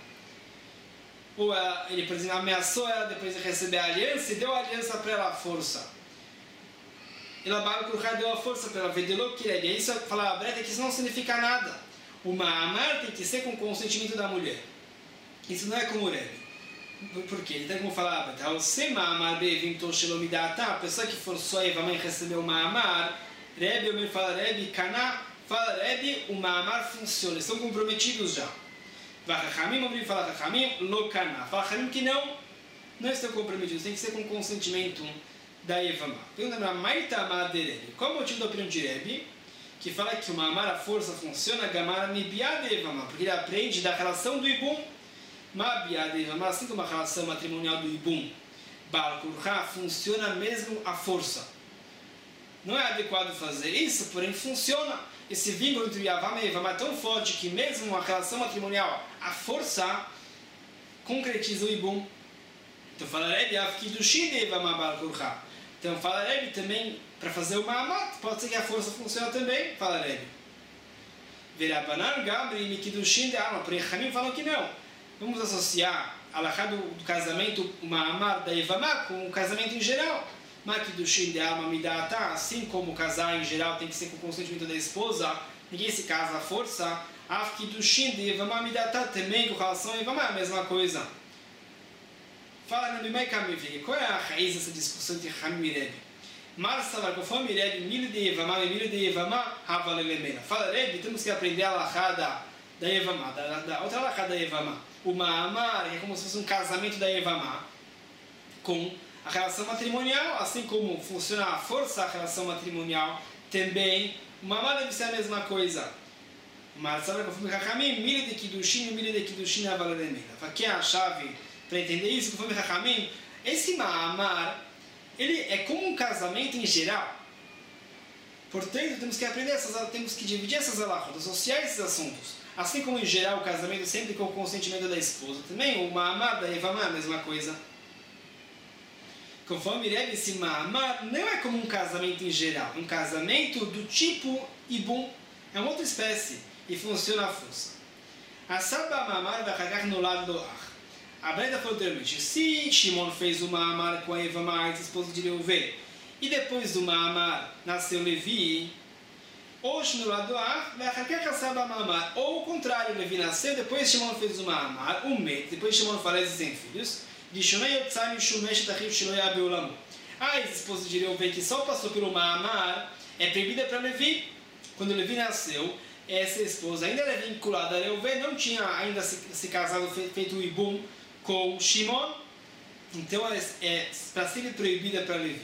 Ou ele, por exemplo, ameaçou ela depois de receber a aliança e deu a aliança para ela à força. Ela deu a força para ela ver que é isso. Fala a Breta que isso não significa nada. O Ma'amar tem que ser com o consentimento da mulher. Isso não é como o Rebbe. Por quê? Ele tem como falar, a pessoa que forçou a Evamá e recebeu o Ma'amar, Rebbe, o fala Rebbe, Kaná, fala Rebbe, o Ma'amar funciona, eles estão comprometidos já. Vachachamim, o fala Chachamim, Lo Kaná. Fala Chachamim que não estão comprometidos, tem que ser com o consentimento da Evamá. Pergunta para Maitamar de Rebbe, qual é o motivo da opinião de Rebbe? Que fala que o Ma'amar, a força funciona, Gamara Mibiá de Evamá, porque ele aprende da relação do Ibum. Mabiá de Evamá, assim como a relação matrimonial do Ibum, Baal Kurha, funciona mesmo a força. Não é adequado fazer isso, porém funciona. Esse vínculo entre Yavam e Evamá é tão forte que mesmo a relação matrimonial, a força, concretiza o Ibum. Então fala Rebbe, Afkidushin de Evamá Baal Kurha. Então fala Rebbe também, para fazer o Ma'amat, pode ser que a força funcione também, fala Rebbe. Verabanan Gabri Mikidushin de Alma, porém Chamim falam que não. Vamos associar a alahá do casamento, o Ma'amar da Evamá, com o casamento em geral. Makidushin de alma midata, assim como casar em geral tem que ser com o consentimento da esposa, ninguém se casa à força. Afkidushin de Evamá midata, também com relação a Evamá, a mesma coisa. Fala no Bimei Kamivig, qual é a raiz dessa discussão entre Hamim e Rebbe? Marsavar, conforme Rebbe, milho de Evamá e milho de Evamá, Havalelemena. Fala Rebbe, temos que aprender a alahá da Evamá, da outra alahá da Evamá. O Ma'amar é como se fosse um casamento da Evamá com a relação matrimonial, assim como funciona a força da relação matrimonial, também o Ma'amar deve ser a mesma coisa. Mas sabe conforme Chachamim, milho de Kiddushin Avaleremena. Aqui é a chave para entender isso, conforme Chachamim, esse Ma'amar, ele é como um casamento em geral. Portanto, temos que aprender temos que dividir essas alahot, associar esses assuntos. Assim como em geral o casamento sempre com o consentimento da esposa, também o Ma'amar da Evamá é a mesma coisa. Conforme Rebbe, esse Ma'amar não é como um casamento em geral, um casamento do tipo Ibum, é uma outra espécie e funciona a força. Asaba Ma'amar v'achagach nolad lo'ach. A Breda falou anteriormente, se Shimon fez o Ma'amar com a Evamá, a esposa de Reuven, e depois do Ma'amar nasceu Levi, ou o contrário, Levi nasceu, depois Shimon fez o Ma'amar, depois Shimon falece sem filhos, a ex-esposa de Reuven, que só passou pelo Ma'amar, é proibida para Levi. Quando Levi nasceu, essa esposa ainda era vinculada a Reuven, não tinha ainda se casado, feito o Ibum com Shimon, então ela é para ser proibida para Levi.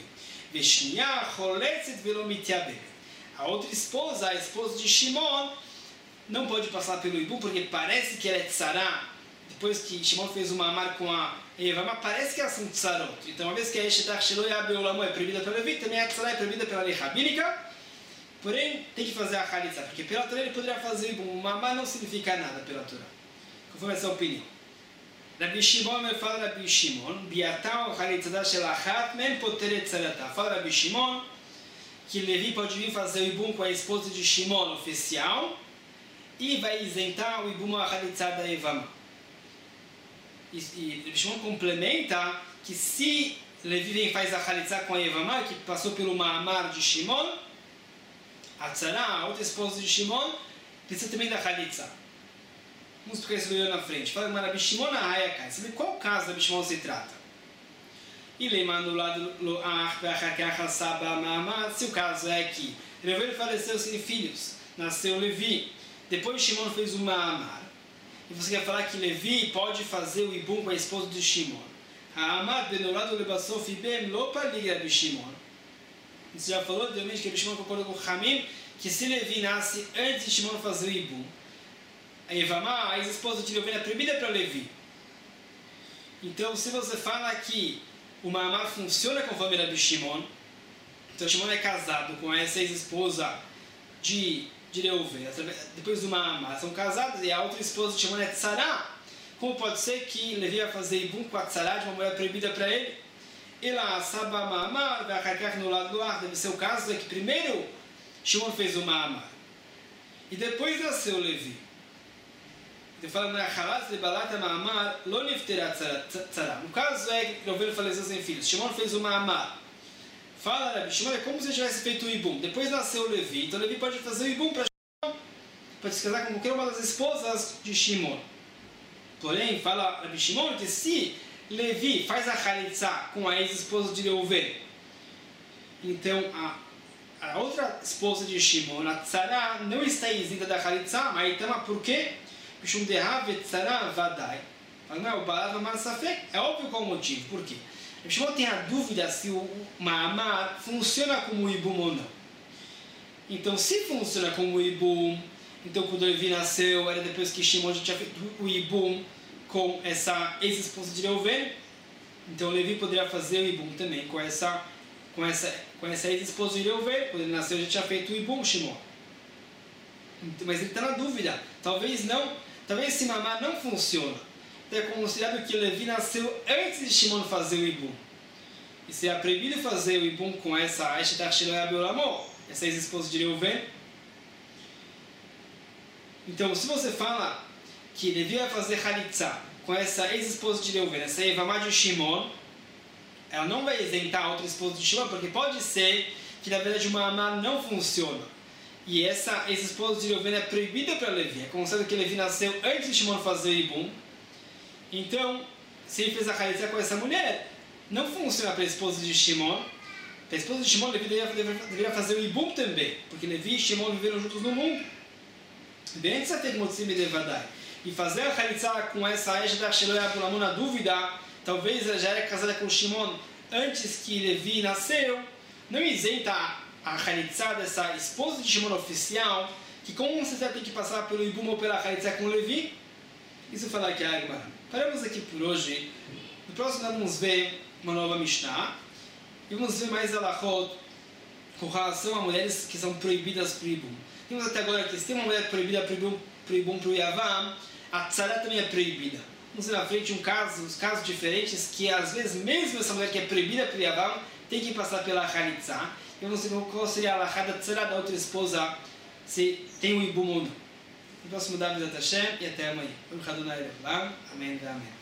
A outra esposa, a esposa de Shimon, não pode passar pelo Ibum, porque parece que ela é tzará. Depois que Shimon fez o Ma'amar com a Evamá, parece que elas são tzarot. Então, uma vez que a Eshetach Shelo Yabeolamó é proibida pela Levi, também a tzará é proibida pela lei rabínica. Porém, tem que fazer a Khalitza, porque pela Torá ele poderia fazer o Ibum. O Ma'amar não significa nada pela Torá. Conforme essa opinião. Rabi Shimon fala Rabi Shimon, Biatá o Khalitzadá Shelachat, men poteret tzaratá. Fala Rabi Shimon, que Levi pode vir fazer o Ibum com a esposa de Shimon oficial e vai isentar o Ibum a Khalitzá da Evamá. E Shimon complementa que se Levi vem faz a Khalitzá com a Evamá, que passou pelo Ma'amar de Shimon, a Tzará, a outra esposa de Shimon, precisa também da Khalitzá. Vamos explicar isso na frente. Fala que Rabi Shimon na Raya cai. Sabe qual caso Rabi Shimon se trata? Se o caso é que Reuven faleceu sem filhos, nasceu Levi, depois Shimon fez o Ma'amar, e você quer falar que Levi pode fazer o Ibum com a esposa de Shimon. Ha'amar benolado lebasof ibem lopa liga de Shimon. Você já falou anteriormente que Shimon concordou com o Hamim que se Levi nasce antes de Shimon fazer o Ibum, a Evamá, a ex-esposa de Reuven, é proibida para Levi. Então, se você fala que o Ma'amar funciona conforme Rabi Shimon, então Shimon é casado com essa ex-esposa de Reuven, depois do Ma'amar são casados, e a outra esposa de Shimon é Tzará. Como pode ser que Levi vai fazer Ibum com a Tzará de uma mulher proibida para ele? Ela Saba Ma'amar, vai no lado do ar, deve ser o caso é que primeiro Shimon fez o Ma'amar e depois nasceu Levi. Ele fala no caso é que Reuven faleceu sem filhos, Shimon fez o Ma'amar. Fala Rabi Shimon, é como se tivesse feito o Ibum. Depois nasceu Levi, então Levi pode fazer o Ibum para Shimon, pode se casar com qualquer uma das esposas de Shimon. Porém, fala Rabi Shimon que se Levi faz a Halitzá com a ex-esposa de Reuven. Então, a outra esposa de Shimon, a Tzara, não está isenta da Halitzá, mas então, por quê? É óbvio qual o motivo. Por quê? Shimon tem a dúvida se o Ma'amar funciona como Ibum ou não. Então, se funciona como Ibum, então quando Levi nasceu, era depois que Shimon já tinha feito o Ibum com essa ex-esposa de Reuven. Então, Levi poderia fazer o Ibum também com essa ex-esposa de Reuven. Quando ele nasceu, já tinha feito o Ibum, Shimon. Mas ele está na dúvida. Talvez esse Ma'amar não funciona. Então, é considerado que Levi nasceu antes de Shimon fazer o Ibum. E seria proibido fazer o Ibum com essa essa ex-esposa de Reuven. Então, se você fala que Levi vai fazer Halitzá com essa ex-esposa de Reuven, essa Evamá de Shimon, ela não vai isentar a outra esposa de Shimon, porque pode ser que na verdade uma Amá não funciona. E essa ex-esposa de Reuven é proibida para Levi. É considerado que Levi nasceu antes de Shimon fazer o Ibum. Então, se ele fez a Halitzá com essa mulher, não funciona para a esposa de Shimon. Para a esposa de Shimon, Levi deveria fazer o Ibum também, porque Levi e Shimon viveram juntos no mundo. Bem antes de Motzim e Devadai. E fazer a Halitzá com essa Eshet Achelo Abulamu na dúvida, talvez ela já era casada com Shimon antes que Levi nasceu, não isenta a Halitzá dessa esposa de Shimon oficial, que com certeza tem que passar pelo Ibum ou pela Halitzá com Levi. Isso fala aqui a Agmara. Paramos aqui por hoje. No próximo vamos ver uma nova Mishnah. E vamos ver mais alachot com relação a mulheres que são proibidas para o Ibum. Vimos até agora que se tem uma mulher proibida para o Ibum, para o Yavam, a Tzara também é proibida. Vamos ver na frente casos diferentes que às vezes mesmo essa mulher que é proibida para o Yavam tem que passar pela Halitzá. E vamos ver qual seria a alachá da Tzara da outra esposa, se tem o Ibum ou não. No próximo David Hashem e até amanhã. Amém.